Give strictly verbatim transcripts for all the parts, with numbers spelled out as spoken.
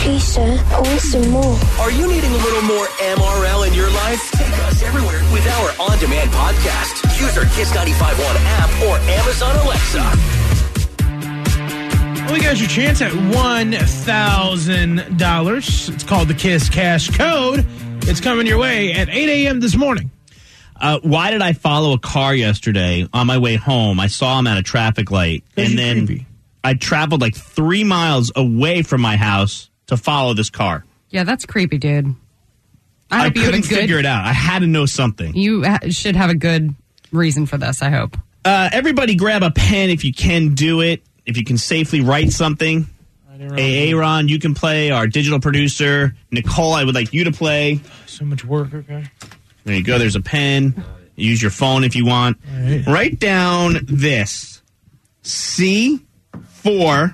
Keisha, I want some more. Are you needing a little more M R L in your life? Take us everywhere with our on-demand podcast. Use our Kiss ninety-five point one app or Amazon Alexa. Well, you got your chance at one thousand dollars. It's called the Kiss Cash Code. It's coming your way at eight a.m. this morning. Uh, why did I follow a car yesterday on my way home? I saw him at a traffic light, and then creepy. I traveled like three miles away from my house to follow this car. Yeah, that's creepy, dude. I, I hope you have a couldn't good, figure it out. I had to know something. You ha- should have a good reason for this, I hope. Uh, everybody grab a pen if you can do it, if you can safely write something. Hey, Aaron, you can play. Our digital producer, Nicole, I would like you to play. So much work, okay. There you go. There's a pen. Use your phone if you want. Right. Write down this. C for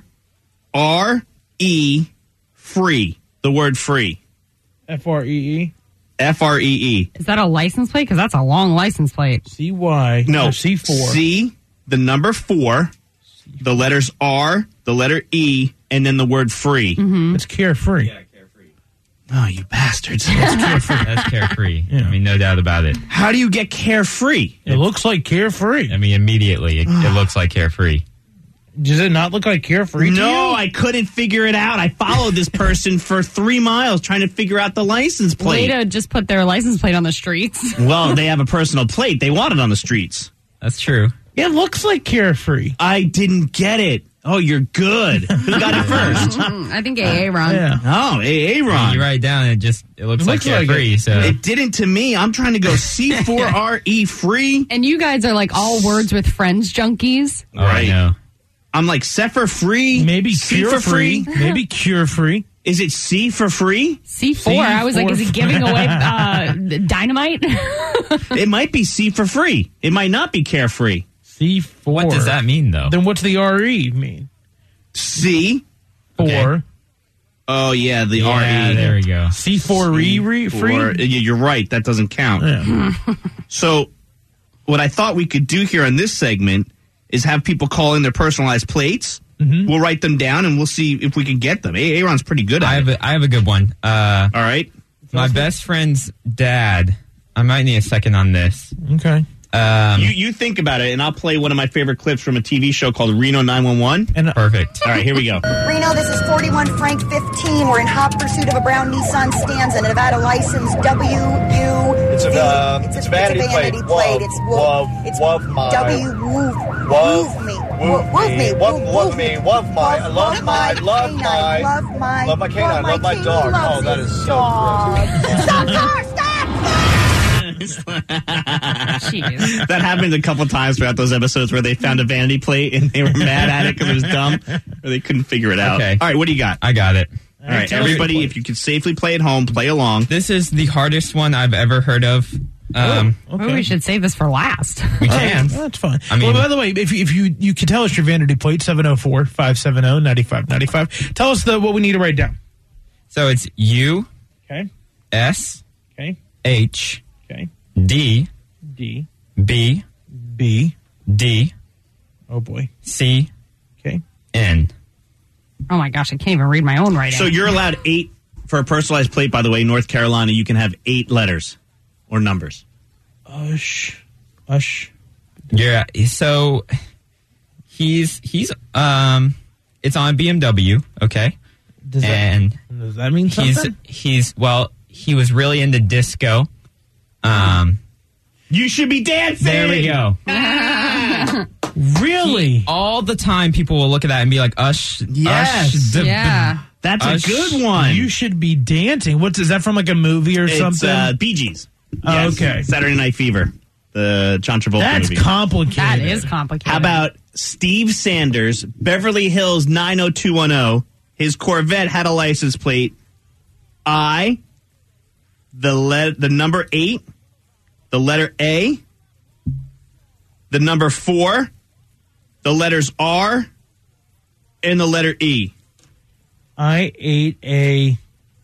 R E free. The word free. F R E E. F R E E. Is that a license plate? Because that's a long license plate. C Y. No. C four. C, the number four, the letters R, the letter E, and then the word free. Mm-hmm. It's carefree. Yeah, carefree. Oh, you bastards. It's carefree. That's carefree. Yeah. I mean, no doubt about it. How do you get carefree? It looks like carefree. I mean, immediately, it, it looks like carefree. Does it not look like carefree to No, you? I couldn't figure it out. I followed this person for three miles trying to figure out the license Way plate. to just put their license plate on the streets. Well, they have a personal plate. They want it on the streets. That's true. It looks like carefree. I didn't get it. Oh, you're good. Who got it first? Mm, I think A A, Ron. Yeah. Oh, hey, Aaron. You write it down, it just it looks It like looks like carefree. it. So It didn't to me. I'm trying to go C four R E free. And you guys are like all words with friends junkies. oh, I know. I'm like C for free. Maybe C cure for free. free. Maybe cure free. Is it C for free? C four. I was like, is he giving away uh, dynamite? It might be C for free. It might not be carefree. C four. What does that mean, though? Then what's the R E mean? C. Four. Okay. Oh, yeah, the Yeah, R E. there we go. C four E re- free? Or, yeah, you're right. That doesn't count. Yeah. So what I thought we could do here on this segment is have people call in their personalized plates. Mm-hmm. We'll write them down, and we'll see if we can get them. Hey, Aaron's pretty good at I have it. a, I have a good one. Uh, All right. my best friend's dad. I might need a second on this. Okay. Um, You you think about it, and I'll play one of my favorite clips from a T V show called Reno nine one one. And perfect. All right, here we go. Reno, this is forty-one Frank fifteen. We're in hot pursuit of a brown Nissan Stanza, Nevada license W U. It's a, uh, it's, it's a, a vanity it's a vanity plate. plate. Wov, It's wov, It's wov my. W woof. Wov, Woof me. woof Woof me, me. woof- Woof- woof woof me, woof my. I love my- love canine. my- Love my. love my canine, love my king dog. loves Oh, that his is so dog. Stop car, stop! Jeez. That happened a couple times throughout those episodes where they found a vanity plate and they were mad at it because it was dumb, or they couldn't figure it out. Okay. All right, what do you got? I got it. All right, everybody, if you can safely play at home, play along. This is the hardest one I've ever heard of. Um, Oh, okay. Maybe we should save this for last. we Oh, can. that's fine. I mean- well, by the way, if, if you you can tell us your vanity plate, seven oh four, five seven oh, nine five nine five. Tell us the what we need to write down. So it's U Okay. S Okay. H Okay. D D. B B. D Oh, boy. C Okay. N. Oh my gosh, I can't even read my own writing. So you're allowed eight for a personalized plate, by the way. North Carolina, you can have eight letters or numbers. Ush. Ush. Yeah. So he's he's um it's on B M W, okay? Does that, And does that mean he's something? he's well, he was really into disco. Um You should be dancing. there we go. Really? He- all the time people will look at that and be like, Ush, Yes. Ush, the- yeah. That's Ush, a good one. You should be dancing. What's is that from like a movie or it's something? uh, Bee Gees. Oh, Yes. okay. Saturday Night Fever, the John Travolta That's movie. complicated. That is complicated. How about Steve Sanders, Beverly Hills nine oh two one oh? His Corvette had a license plate I, the le- the number eight, the letter A, the number four, the letters R, and the letter E. I ate a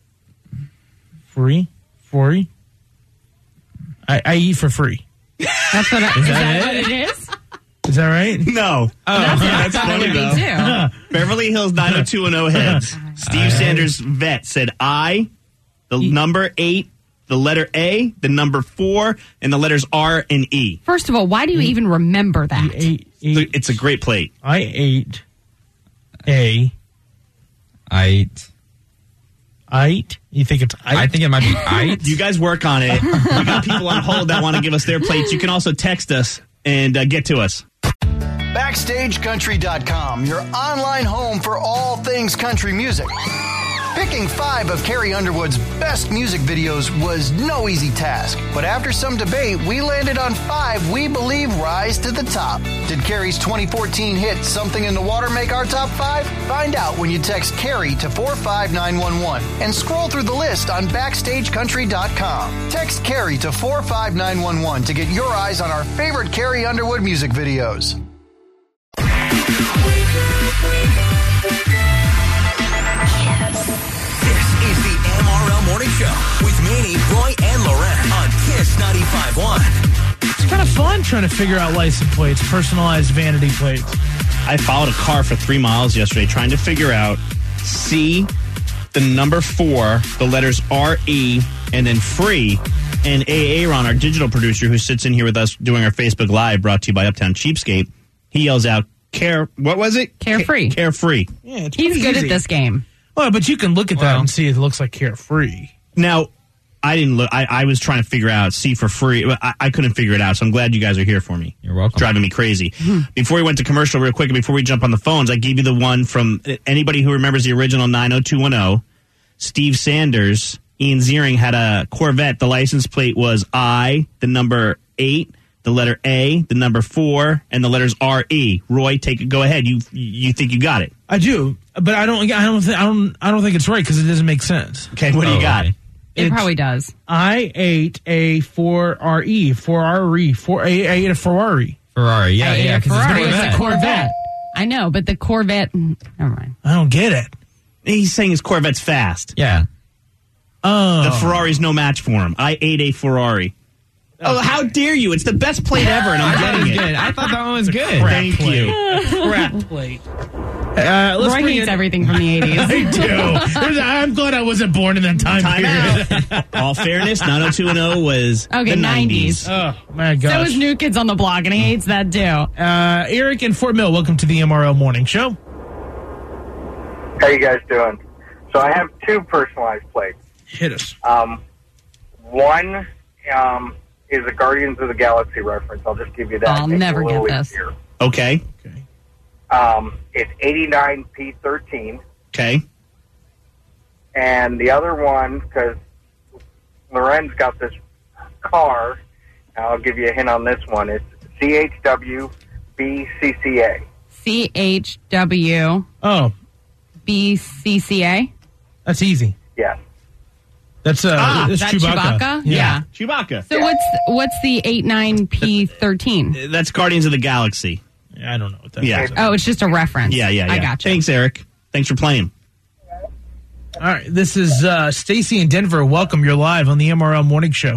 free free. I, I eat for free. That's what, I, is that what it is? Is that right? No. That's, that's what funny, it would though. be too. Beverly Hills nine oh two one oh heads. Steve I- Sanders vet said I, the E- number eight, the letter A, the number four, and the letters R and E. First of all, why do you even remember that? Eight, eight, It's a great plate. I ate a Ite. ite. You think it's ite? I think it might be Ite. You guys work on it. We got people on hold that want to give us their plates. You can also text us and uh, get to us. Backstage Country dot com, your online home for all things country music. Picking five of Carrie Underwood's best music videos was no easy task, but after some debate, we landed on five we believe rise to the top. Did Carrie's twenty fourteen hit Something in the Water make our top five? Find out when you text Carrie to four five nine one one and scroll through the list on Backstage Country dot com. Text Carrie to four five nine one one to get your eyes on our favorite Carrie Underwood music videos. This is the M R L Morning Show with Manny, Roy, and Loren on Kiss ninety-five point one. It's kind of fun trying to figure out license plates, personalized vanity plates. I followed a car for three miles yesterday trying to figure out C, the number four, the letters R, E, and then free. And A. Aaron, our digital producer who sits in here with us doing our Facebook Live brought to you by Uptown Cheapskate, he yells out, care, what was it? Carefree. Ca- carefree. Yeah, it's He's pretty good easy. at this game. Well, but you can look at that Well. and see it looks like carefree. Now, I didn't look, I, I was trying to figure out C for free. but I, I couldn't figure it out, so I'm glad you guys are here for me. You're welcome. Driving me crazy. Before we went to commercial real quick, and before we jump on the phones, I gave you the one from anybody who remembers the original nine oh two one oh. Steve Sanders, Ian Ziering had a Corvette. The license plate was I, the number eight, the letter A, the number four, and the letters R E. Roy, take it. Go ahead. You you think you got it? I do, but I don't. I don't. Think, I don't. I don't think it's right because it doesn't make sense. Okay, what do Oh, you got? okay. It It's- probably does. I ate a four R E, four R E, four. I ate a Ferrari. Ferrari. Yeah, I ate yeah. a 'cause it's Ferrari. Corvette. It's a Corvette. I know, but the Corvette. mm, Never mind. I don't get it. He's saying his Corvette's fast. Yeah. Oh, The Ferrari's no match for him. I ate a Ferrari. Oh, how dare you? It's the best plate ever, and I'm That was getting good. it. I thought that one was good. Thank you. crap plate. Uh, let's Roy bring hates it- everything from the eighties. I do. There's- I'm glad I wasn't born in that time, Time period. out. All fairness, nine oh two one oh was Okay, the nineties. Oh my gosh. So is New Kids on the Block, and he hates that too. uh, Eric in Fort Mill, welcome to the M R L Morning Show. How you guys doing? So I have two personalized plates. Hit us. Um, one um, is a Guardians of the Galaxy reference. I'll just give you that. I'll Make it never a little get this. easier. Okay. Okay. Um, it's eighty-nine P thirteen. Okay. And the other one, because Loren's got this car, I'll give you a hint on this one. It's C H W B C C A. C H W Oh, B C C A. that's easy. Yes. That's uh, Ah, that's That Chewbacca. Chewbacca? Yeah. Chewbacca. So what's what's the eight nine P thirteen? That's Guardians of the Galaxy. I don't know what that Yeah. is. Oh, it's just a reference. Yeah, yeah, yeah. I got you. Thanks, Eric. Thanks for playing. All right, this is uh, Stacy in Denver. Welcome. You're live on the M R L Morning Show.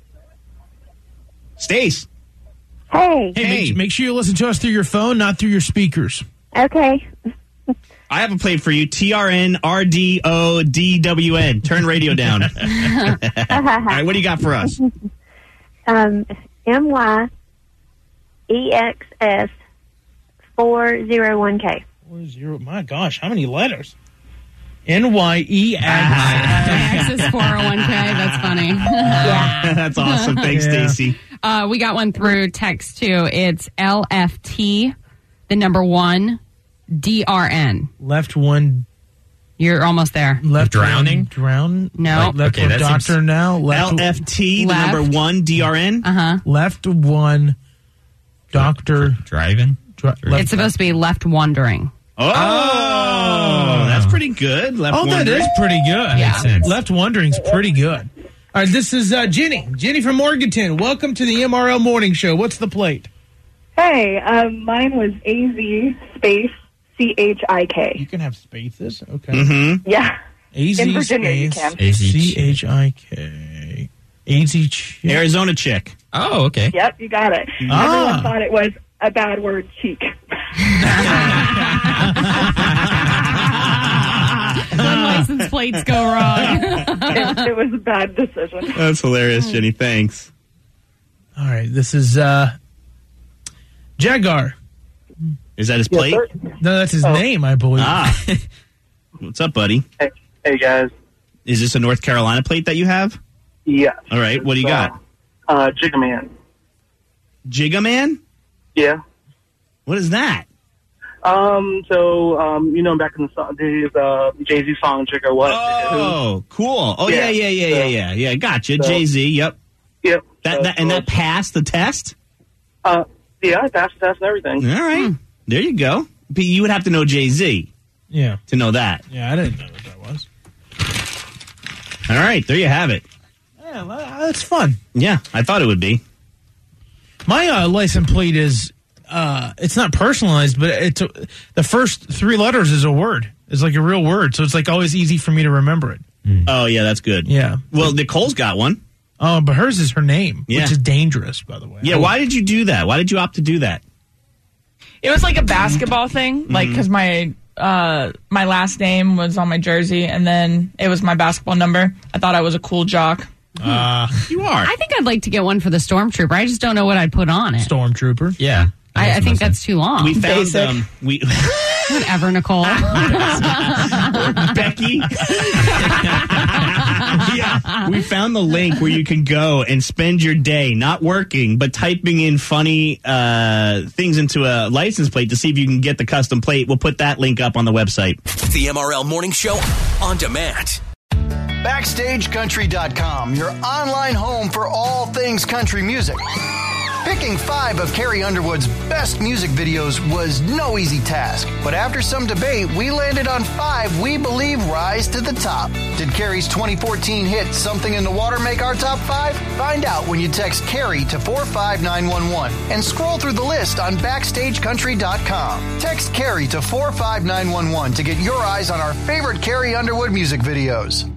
Stace. Hey. Hey, Hey. Make, make sure you listen to us through your phone, not through your speakers. Okay. I have a plate for you. T R N R D O D W N. Turn radio down. All right, what do you got for us? Um, M Y E X S four zero one K. Four zero. My gosh, how many letters? N Y E X. Access four oh one K. That's funny. That's awesome. Thanks, Yeah. Stacy. Uh, we got one through text too. It's L F T, the number one, D R N. Left one. You're almost there. Left Drowning? One, drown. No. Like, left Okay, one that doctor seems- now. Left, L F T, the Left. number one, D R N. Uh huh. left one doctor. Driving. Dri- left- It's supposed to be left wandering. Oh, that's pretty good. Left Oh, that wondering. is pretty good. Yeah. Makes sense. Left Wandering's pretty good. All right, this is uh, Jenny. Jenny from Morganton. Welcome to the M R L Morning Show. What's the plate? Hey, um, mine was A Z space C H I You K. can have spaces. Okay. Mm-hmm. Yeah. A Z In Virginia, you space can. A Z C H I K. A Z chick. Arizona chick. Oh, okay. Yep, you got it. Ah. Everyone thought it was a bad word, cheek. That's when license plates go wrong. it, it was a bad decision. That's hilarious, Jenny. Thanks. All right, this is uh, Jaguar. Is that his Yes, plate? sir. No, that's his Oh. name, I believe. Ah. What's up, buddy? Hey, hey, guys. Is this a North Carolina plate that you have? Yeah. All right. What do you got? Uh, Jigga Man. Jigga Man? Yeah. What is that? Um. So, um, you know, back in the song, days, uh, Jay-Z song Jigga What? Oh, cool. Oh, yeah, yeah, Yeah. yeah, yeah, So- yeah. Yeah, gotcha. so- Jay-Z, yep. Yep. That, So- that And that passed the test? Uh, yeah, I passed the test and everything. All right. There you go. But you would have to know Jay-Z Yeah. to know that. Yeah, I didn't know what that was. All right. There you have it. Yeah, well, that's fun. Yeah, I thought it would be. My uh, license plate is, uh, it's not personalized, but it's a, the first three letters is a word. It's like a real word, so it's like always easy for me to remember it. Oh, yeah, that's good. Yeah. Well, Nicole's got one. Oh, but hers is her name, Yeah. which is dangerous, by the way. Yeah, why did you do that? Why did you opt to do that? It was like a basketball thing, like because my uh, my last name was on my jersey, and then it was my basketball number. I thought I was a cool jock. Uh, you are. I think I'd like to get one for the Stormtrooper. I just don't know what I'd put on it. Stormtrooper. Yeah. I, I think that's too long. We found Basic. um, we Whatever, Nicole. Becky. Yeah, we found the link where you can go and spend your day not working, but typing in funny uh, things into a license plate to see if you can get the custom plate. We'll put that link up on the website. The M R L Morning Show on demand. Backstage Country dot com, your online home for all things country music. Picking five of Carrie Underwood's best music videos was no easy task, but after some debate, we landed on five we believe rise to the top. Did Carrie's twenty fourteen hit Something in the Water make our top five? Find out when you text Carrie to four five nine one one and scroll through the list on Backstage Country dot com. Text Carrie to four five nine one one to get your eyes on our favorite Carrie Underwood music videos.